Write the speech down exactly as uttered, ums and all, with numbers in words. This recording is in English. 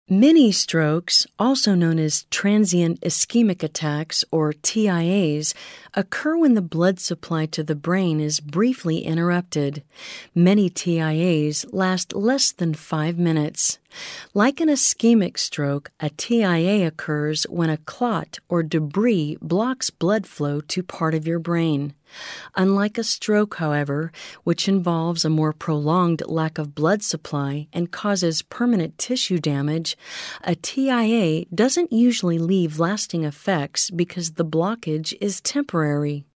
Mini strokes, also known as transient ischemic attacks or T I As, occur when the blood supply to the brain is briefly interrupted. Many T I As last less than five minutes. Like an ischemic stroke, a T I A occurs when a clot or debris blocks blood flow to part of your brain. Unlike a stroke, however, which involves a more prolonged lack of blood supply and causes permanent tissue damage, a T I A doesn't usually leave lasting effects because the blockage is temporary.